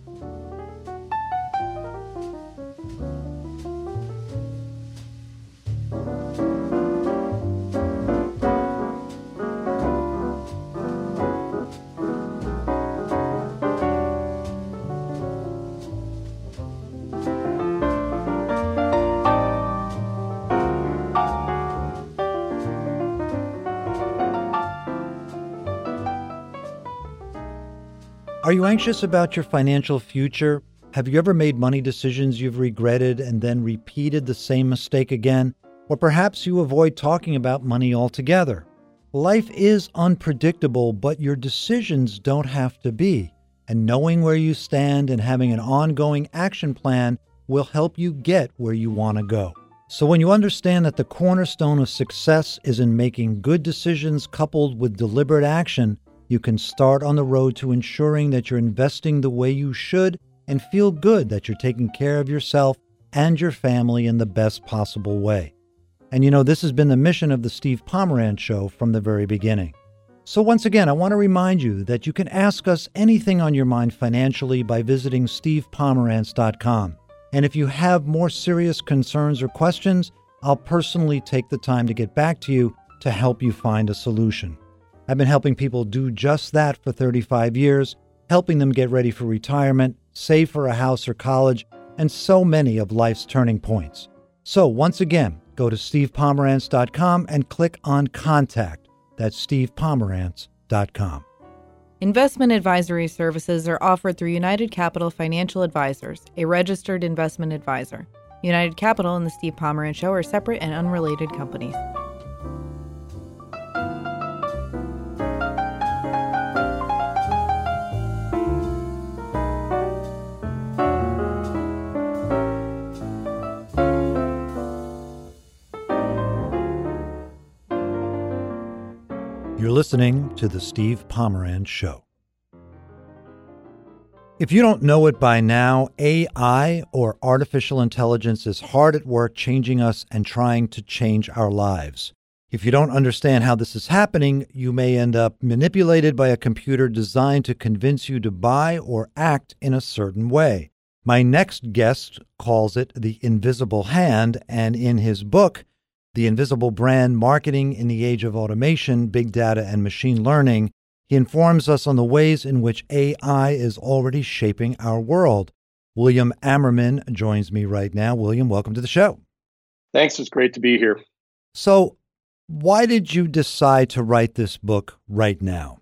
S1: Are you anxious about your financial future? Have you ever made money decisions you've regretted and then repeated the same mistake again? Or perhaps you avoid talking about money altogether. Life is unpredictable, but your decisions don't have to be. And knowing where you stand and having an ongoing action plan will help you get where you want to go. So when you understand that the cornerstone of success is in making good decisions coupled with deliberate action, you can start on the road to ensuring that you're investing the way you should and feel good that you're taking care of yourself and your family in the best possible way. And you know, this has been the mission of the Steve Pomerantz Show from the very beginning. So once again, I want to remind you that you can ask us anything on your mind financially by visiting steve pomerantz dot com. And if you have more serious concerns or questions, I'll personally take the time to get back to you to help you find a solution. I've been helping people do just that for thirty-five years, helping them get ready for retirement, save for a house or college, and so many of life's turning points. So once again, go to steve pomerantz dot com and click on Contact. That's steve pomerantz dot com.
S6: Investment advisory services are offered through United Capital Financial Advisors, a registered investment advisor. United Capital and the Steve Pomerantz Show are separate and unrelated companies.
S1: You're listening to The Steve Pomerantz Show. If you don't know it by now, A I, or artificial intelligence, is hard at work changing us and trying to change our lives. If you don't understand how this is happening, you may end up manipulated by a computer designed to convince you to buy or act in a certain way. My next guest calls it the invisible hand, and in his book, The Invisible Brand: Marketing in the Age of Automation, Big Data, and Machine Learning, he informs us on the ways in which A I is already shaping our world. William Ammerman joins me right now. William, welcome to the show.
S7: Thanks. It's great to be here.
S1: So, why did you decide to write this book right now?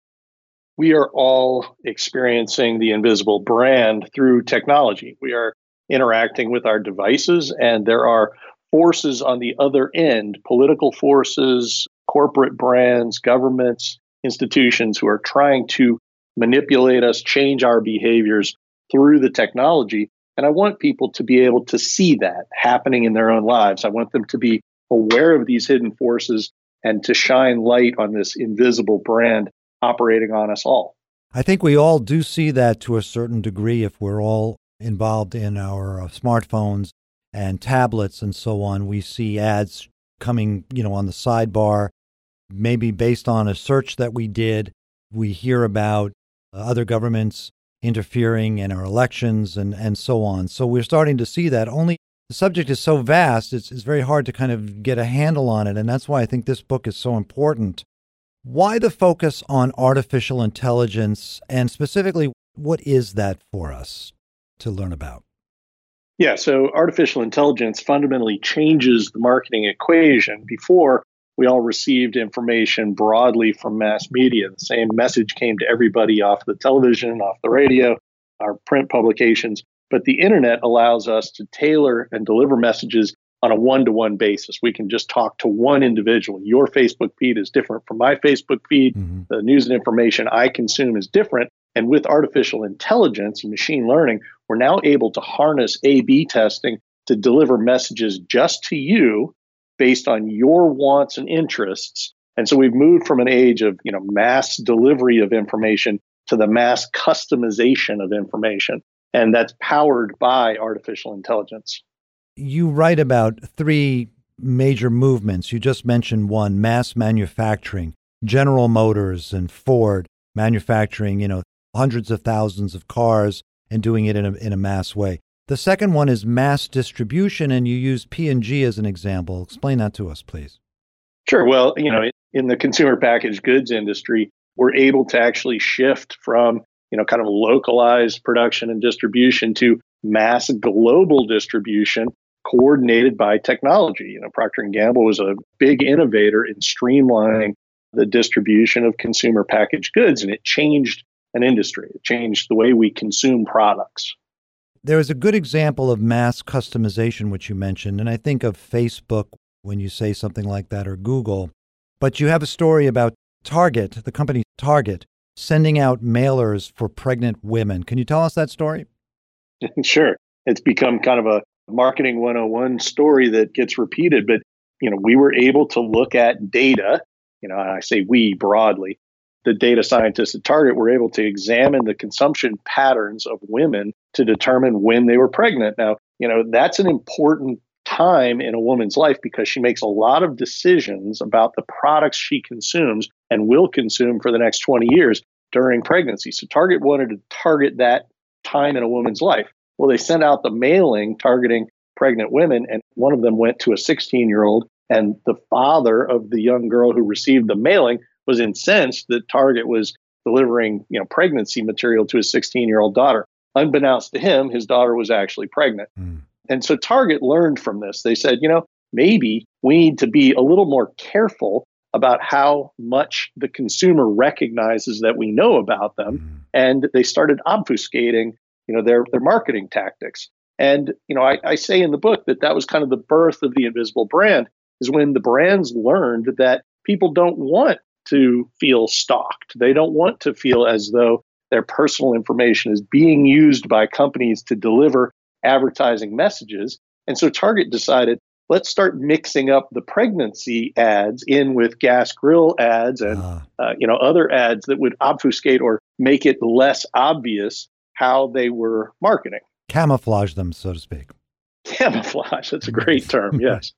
S7: We are all experiencing the invisible brand through technology. We are interacting with our devices, and there are forces on the other end, political forces, corporate brands, governments, institutions who are trying to manipulate us, change our behaviors through the technology. And I want people to be able to see that happening in their own lives. I want them to be aware of these hidden forces and to shine light on this invisible brand operating on us all.
S1: I think we all do see that to a certain degree if we're all involved in our uh, smartphones and tablets and so on. We see ads coming, you know, on the sidebar, maybe based on a search that we did. We hear about uh, other governments interfering in our elections and, and so on. So we're starting to see that. Only the subject is so vast, it's, it's very hard to kind of get a handle on it. And that's why I think this book is so important. Why the focus on artificial intelligence, and specifically, what is that for us to learn about?
S7: Yeah, so artificial intelligence fundamentally changes the marketing equation. Before, we all received information broadly from mass media. The same message came to everybody off the television, off the radio, our print publications. But the internet allows us to tailor and deliver messages on a one-to-one basis. We can just talk to one individual. Your Facebook feed is different from my Facebook feed. Mm-hmm. The news and information I consume is different. And with artificial intelligence and machine learning, we're now able to harness A B testing to deliver messages just to you based on your wants and interests. And so we've moved from an age of, you know, mass delivery of information to the mass customization of information. And that's powered by artificial intelligence.
S1: You write about three major movements. You just mentioned one, mass manufacturing. General Motors and Ford manufacturing, you know, hundreds of thousands of cars and doing it in a, in a mass way. The second one is mass distribution, and you use P and G as an example. Explain that to us, please.
S7: Sure. Well, you know, in the consumer packaged goods industry, we're able to actually shift from, you know, kind of localized production and distribution to mass global distribution coordinated by technology. You know, Procter and Gamble was a big innovator in streamlining the distribution of consumer packaged goods, and it changed an industry. It changed the way we consume products.
S1: There is a good example of mass customization, which you mentioned, and I think of Facebook when you say something like that, or Google. But you have a story about Target, the company Target, sending out mailers for pregnant women. Can you tell us that story?
S7: Sure. It's become kind of a marketing one oh one story that gets repeated. But, you know, we were able to look at data, you know, and I say we broadly, the data scientists at Target were able to examine the consumption patterns of women to determine when they were pregnant. Now, you know, that's an important time in a woman's life because she makes a lot of decisions about the products she consumes and will consume for the next twenty years during pregnancy. So Target wanted to target that time in a woman's life. Well, they sent out the mailing targeting pregnant women, and one of them went to a sixteen-year-old, and the father of the young girl who received the mailing was incensed that Target was delivering, you know, pregnancy material to his sixteen-year-old daughter. Unbeknownst to him, his daughter was actually pregnant. Mm. And so Target learned from this. They said, you know, maybe we need to be a little more careful about how much the consumer recognizes that we know about them. Mm. And they started obfuscating, you know, their, their marketing tactics. And, you know, I, I say in the book that that was kind of the birth of the invisible brand, is when the brands learned that people don't want to feel stalked. They don't want to feel as though their personal information is being used by companies to deliver advertising messages. And so Target decided, let's start mixing up the pregnancy ads in with gas grill ads and uh. Uh, you know, other ads that would obfuscate or make it less obvious how they were marketing.
S1: Camouflage them, so to speak.
S7: Camouflage, that's a great term, yes.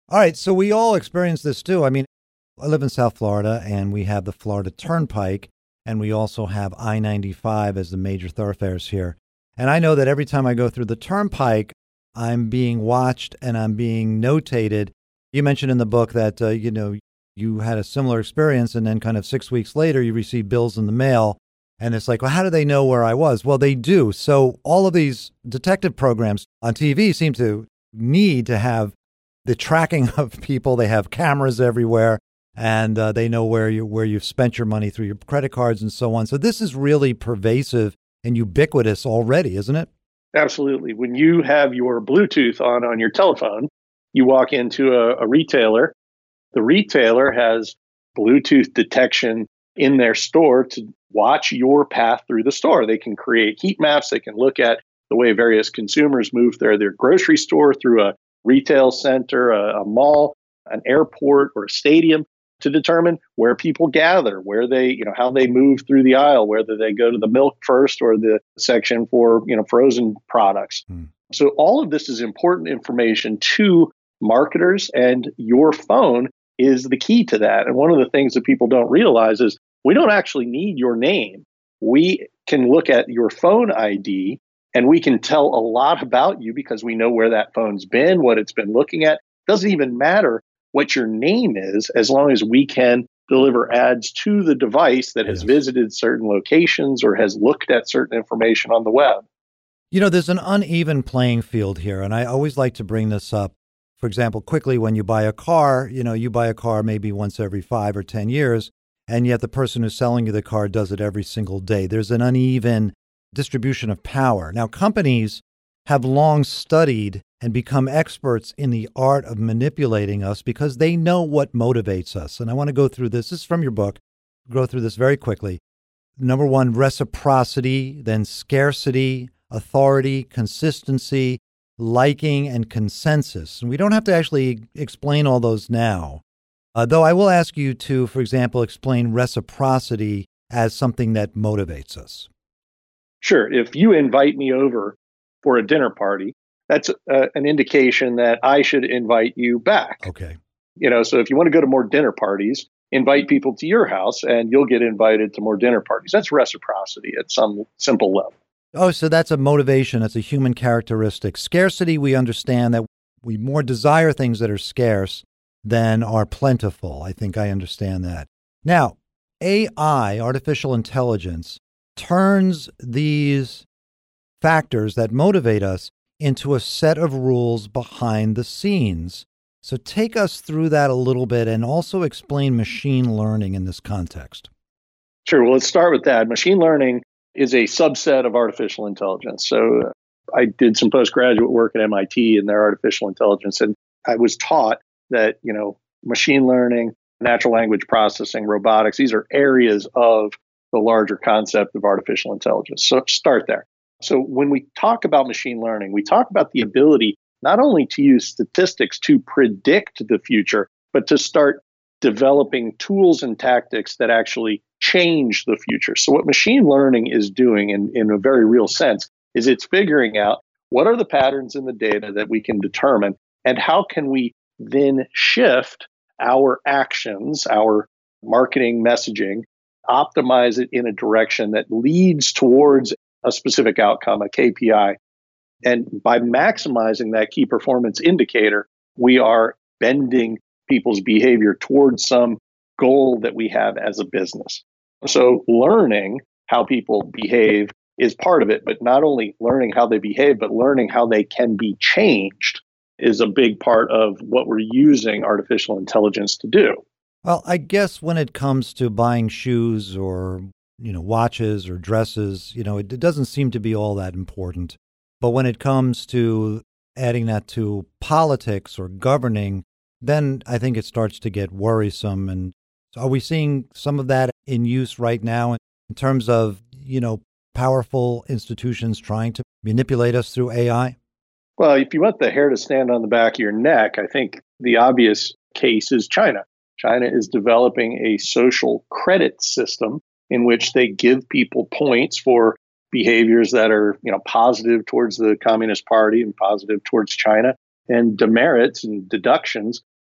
S1: All right, so we all experience this too. I mean, I live in South Florida, and we have the Florida Turnpike, and we also have I ninety-five as the major thoroughfares here. And I know that every time I go through the Turnpike, I'm being watched and I'm being notated. You mentioned in the book that, uh, you know, you had a similar experience, and then kind of six weeks later, you receive bills in the mail. And it's like, well, how do they know where I was? Well, they do. So all of these detective programs on T V seem to need to have the tracking of people. They have cameras everywhere, and uh, they know where you where you've spent your money through your credit cards and so on. So this is really pervasive and ubiquitous already, isn't it?
S7: Absolutely. When you have your Bluetooth on on your telephone, you walk into a, a retailer. The retailer has Bluetooth detection in their store to watch your path through the store. They can create heat maps. They can look at the way various consumers move through their grocery store, through a retail center, a, a mall, an airport, or a stadium, to determine where people gather, where they, you know, how they move through the aisle, whether they go to the milk first or the section for, you know, frozen products. Hmm. So all of this is important information to marketers, and your phone is the key to that. And one of the things that people don't realize is we don't actually need your name. We can look at your phone I D, and we can tell a lot about you because we know where that phone's been, what it's been looking at. It doesn't even matter what your name is, as long as we can deliver ads to the device that has yes. visited certain locations or has looked at certain information on the web.
S1: You know, there's an uneven playing field here, and I always like to bring this up. For example, quickly, when you buy a car, you know, you buy a car maybe once every five or ten years, and yet the person who's selling you the car does it every single day. There's an uneven distribution of power. Now, companies have long studied and become experts in the art of manipulating us because they know what motivates us. And I want to go through this. This is from your book. Go through this very quickly. Number one, reciprocity, then scarcity, authority, consistency, liking, and consensus. And we don't have to actually explain all those now. Uh, though I will ask you to, for example, explain reciprocity as something that motivates us.
S7: Sure. If you invite me over for a dinner party, that's uh, an indication that I should invite you back.
S1: Okay.
S7: You know, so if you want to go to more dinner parties, invite people to your house and you'll get invited to more dinner parties. That's reciprocity at some simple level.
S1: Oh, so that's a motivation. That's a human characteristic. Scarcity, we understand that we more desire things that are scarce than are plentiful. I think I understand that. Now, A I, artificial intelligence, turns these factors that motivate us into a set of rules behind the scenes. So take us through that a little bit and also explain machine learning in this context.
S7: Sure. Well, let's start with that. Machine learning is a subset of artificial intelligence. So uh, I did some postgraduate work at M I T in their artificial intelligence, and I was taught that, you know, machine learning, natural language processing, robotics, these are areas of the larger concept of artificial intelligence. So start there. So when we talk about machine learning, we talk about the ability not only to use statistics to predict the future, but to start developing tools and tactics that actually change the future. So what machine learning is doing in, in a very real sense is it's figuring out what are the patterns in the data that we can determine, and how can we then shift our actions, our marketing messaging, optimize it in a direction that leads towards a specific outcome, a K P I. And by maximizing that key performance indicator, we are bending people's behavior towards some goal that we have as a business. So learning how people behave is part of it, but not only learning how they behave, but learning how they can be changed is a big part of what we're using artificial intelligence to do.
S1: Well, I guess when it comes to buying shoes or, you know, watches or dresses, you know, it, it doesn't seem to be all that important. But when it comes to adding that to politics or governing, then I think it starts to get worrisome. And are we seeing some of that in use right now in terms of, you know, powerful institutions trying to manipulate us through A I?
S7: Well, if you want the hair to stand on the back of your neck, I think the obvious case is China. China is developing a social credit system in which they give people points for behaviors that are, you know, positive towards the Communist Party and positive towards China, and demerits and deductions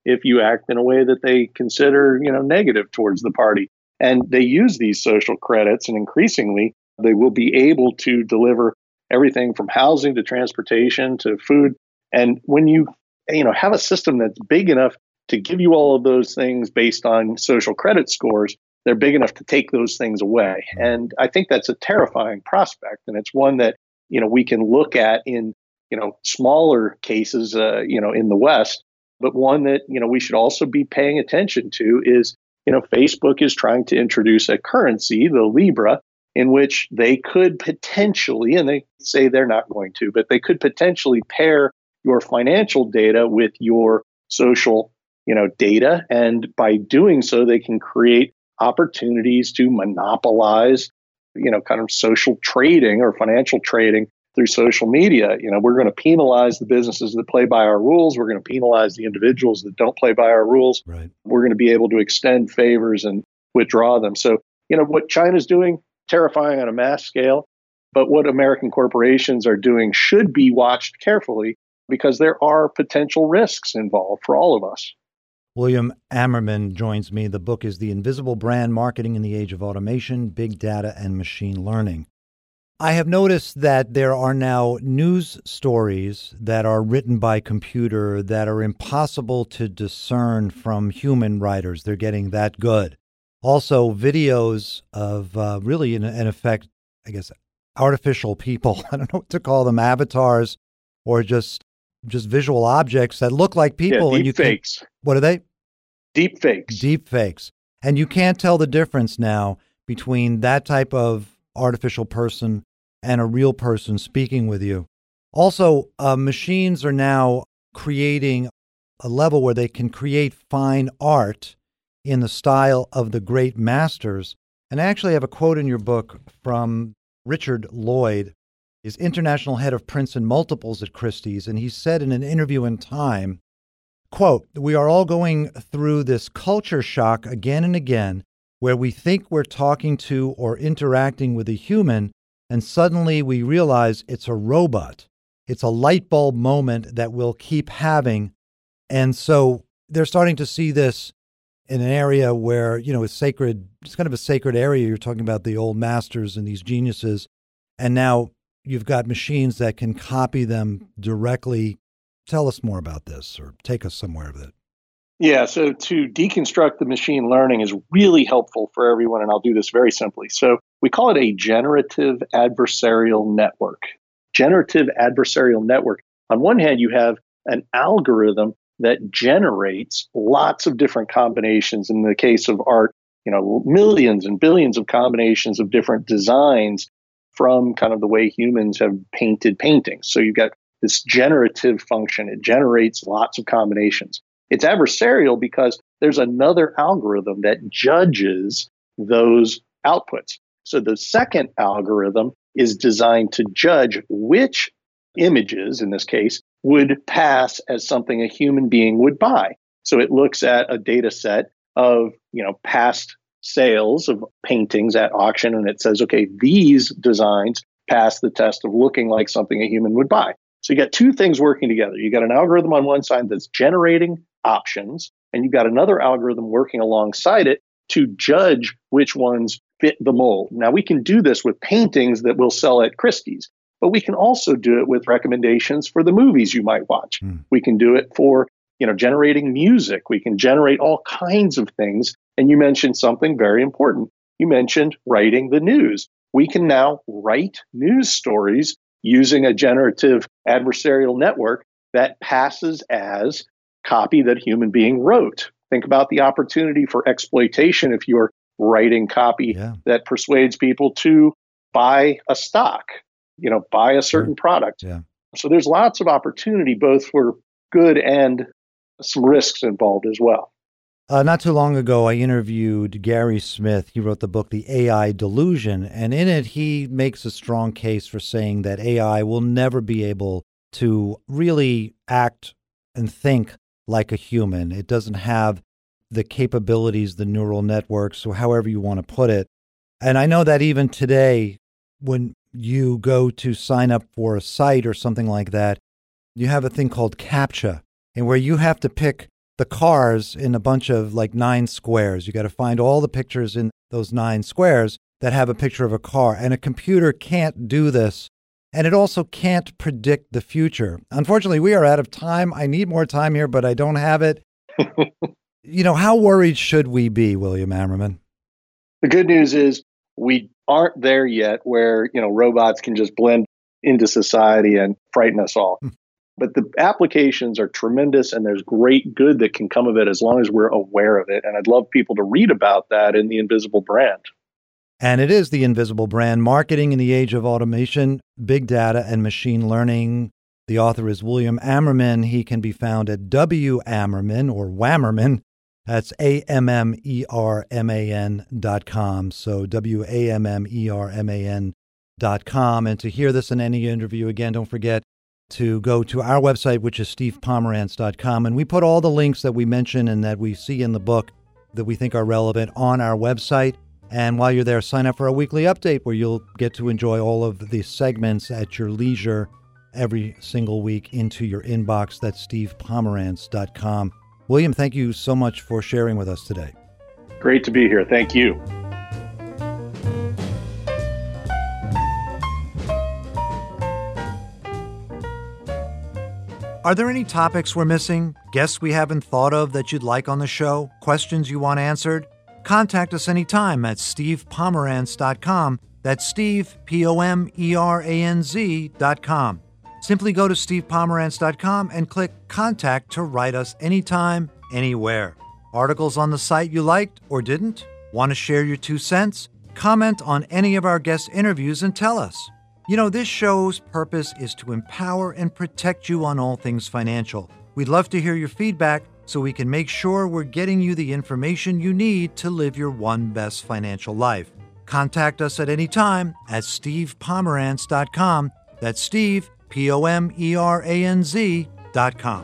S7: if you act in a way that they consider, you know, negative towards the party. And they use these social credits, and increasingly they will be able to deliver everything from housing to transportation to food. And when you, you know, have a system that's big enough to give you all of those things based on social credit scores, they're big enough to take those things away. And I think that's a terrifying prospect. And it's one that, you know, we can look at in, you know, smaller cases, uh, you know, in the West, but one that, you know, we should also be paying attention to is, you know, Facebook is trying to introduce a currency, the Libra, in which they could potentially, and they say they're not going to, but they could potentially pair your financial data with your social, you know, data. And by doing so, they can create opportunities to monopolize, you know, kind of social trading or financial trading through social media. You know, we're going to penalize the businesses that play by our rules. We're going to penalize the individuals that don't play by our rules.
S1: Right.
S7: We're going to be able to extend favors and withdraw them. So, you know, what China's doing, terrifying on a mass scale, but what American corporations are doing should be watched carefully because there are potential risks involved for all of us.
S1: William Ammerman joins me. The book is The Invisible Brand: Marketing in the Age of Automation, Big Data, and Machine Learning. I have noticed that there are now news stories that are written by computer that are impossible to discern from human writers. They're getting that good. Also, videos of uh, really, in, in effect, I guess, artificial people. I don't know what to call them, avatars, or just just visual objects that look like people.
S7: Yeah,
S1: and you
S7: deep fakes.
S1: Can, what are they?
S7: Deep fakes.
S1: Deep fakes. And you can't tell the difference now between that type of artificial person and a real person speaking with you. Also, uh, machines are now creating a level where they can create fine art in the style of the great masters. And I actually have a quote in your book from Richard Lloyd, is international head of prints and multiples at Christie's. And he said in an interview in Time, quote, "We are all going through this culture shock again and again, where we think we're talking to or interacting with a human, and suddenly we realize it's a robot. It's a light bulb moment that we'll keep having." And so they're starting to see this in an area where, you know, it's sacred. It's kind of a sacred area. You're talking about the old masters and these geniuses. And now you've got machines that can copy them directly. Tell us more about this, or take us somewhere with it.
S7: Yeah, so to deconstruct the machine learning is really helpful for everyone, and I'll do this very simply. So we call it a generative adversarial network. Generative adversarial network. On one hand, you have an algorithm that generates lots of different combinations. In the case of art, you know, millions and billions of combinations of different designs from kind of the way humans have painted paintings. So you've got this generative function. It generates lots of combinations. It's adversarial because there's another algorithm that judges those outputs. So the second algorithm is designed to judge which images, in this case, would pass as something a human being would buy. So it looks at a data set of, you know, past sales of paintings at auction, and it says, okay, these designs pass the test of looking like something a human would buy. So you got two things working together. You got an algorithm on one side that's generating options, and you've got another algorithm working alongside it to judge which ones fit the mold. Now, we can do this with paintings that we'll sell at Christie's, but we can also do it with recommendations for the movies you might watch. Mm. We can do it for, you know, generating music. We can generate all kinds of things. And you mentioned something very important. You mentioned writing the news. We can now write news stories using a generative adversarial network that passes as copy that a human being wrote. Think about the opportunity for exploitation if you're writing copy yeah. that persuades people to buy a stock, you know, buy a certain sure. product.
S1: Yeah.
S7: So there's lots of opportunity, both for good and some risks involved as well.
S1: Uh, not too long ago, I interviewed Gary Smith. He wrote the book, The A I Delusion, and in it, he makes a strong case for saying that A I will never be able to really act and think like a human. It doesn't have the capabilities, the neural networks, or however you want to put it. And I know that even today, when you go to sign up for a site or something like that, you have a thing called CAPTCHA, and where you have to pick the cars in a bunch of like nine squares. You got to find all the pictures in those nine squares that have a picture of a car. And a computer can't do this. And it also can't predict the future. Unfortunately, we are out of time. I need more time here, but I don't have it. You know, how worried should we be, William Ammerman?
S7: The good news is we aren't there yet where, you know, robots can just blend into society and frighten us all. But the applications are tremendous, and there's great good that can come of it as long as we're aware of it. And I'd love people to read about that in The Invisible Brand.
S1: And it is The Invisible Brand, Marketing in the Age of Automation, Big Data, and Machine Learning. The author is William Ammerman. He can be found at W. Ammerman or Wammerman. That's A M M E R M A N dot com. So W A M M E R M A N dot com. And to hear this in any interview, again, don't forget to go to our website, which is steve pomerantz dot com. And we put all the links that we mention and that we see in the book that we think are relevant on our website. And while you're there, sign up for a weekly update where you'll get to enjoy all of the segments at your leisure every single week into your inbox. That's steve pomerantz dot com. William, thank you so much for sharing with us today.
S7: Great to be here. Thank you.
S1: Are there any topics we're missing, guests we haven't thought of that you'd like on the show, questions you want answered? Contact us anytime at steve pomerantz dot com. That's Steve, P O M E R A N Z dot com. Simply go to steve pomerantz dot com and click Contact to write us anytime, anywhere. Articles on the site you liked or didn't? Want to share your two cents? Comment on any of our guest interviews and tell us. You know, this show's purpose is to empower and protect you on all things financial. We'd love to hear your feedback so we can make sure we're getting you the information you need to live your one best financial life. Contact us at any time at steve pomerantz dot com. That's Steve, P O M E R A N Z dot com.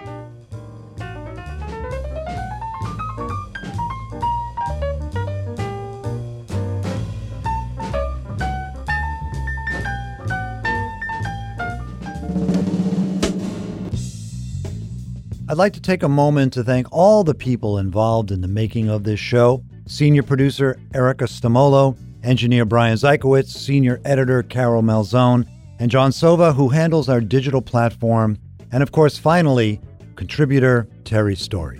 S1: I'd like to take a moment to thank all the people involved in the making of this show. Senior producer Erica Stamolo, engineer Brian Zykowitz, senior editor Carol Malzone, and John Sova, who handles our digital platform, and of course, finally, contributor Terry Story.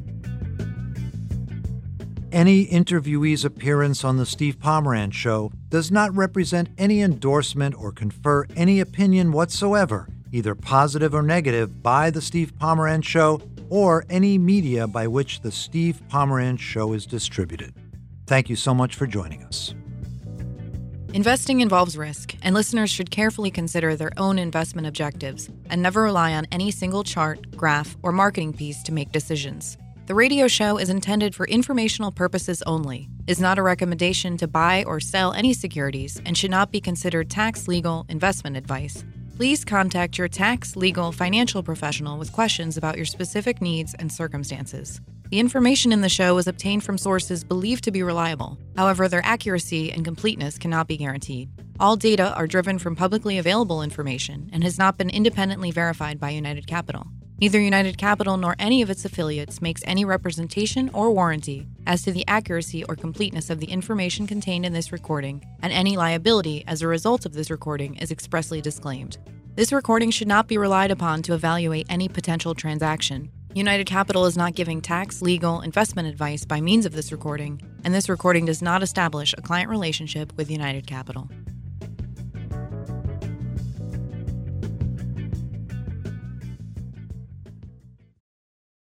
S1: Any interviewee's appearance on The Steve Pomerantz Show does not represent any endorsement or confer any opinion whatsoever, either positive or negative, by The Steve Pomerantz Show or any media by which The Steve Pomerantz Show is distributed. Thank you so much for joining us.
S6: Investing involves risk, and listeners should carefully consider their own investment objectives and never rely on any single chart, graph, or marketing piece to make decisions. The radio show is intended for informational purposes only, is not a recommendation to buy or sell any securities, and should not be considered tax, legal, investment advice. Please contact your tax, legal, financial professional with questions about your specific needs and circumstances. The information in the show is obtained from sources believed to be reliable. However, their accuracy and completeness cannot be guaranteed. All data are driven from publicly available information and has not been independently verified by United Capital. Neither United Capital nor any of its affiliates makes any representation or warranty as to the accuracy or completeness of the information contained in this recording, and any liability as a result of this recording is expressly disclaimed. This recording should not be relied upon to evaluate any potential transaction. United Capital is not giving tax, legal, investment advice by means of this recording, and this recording does not establish a client relationship with United Capital.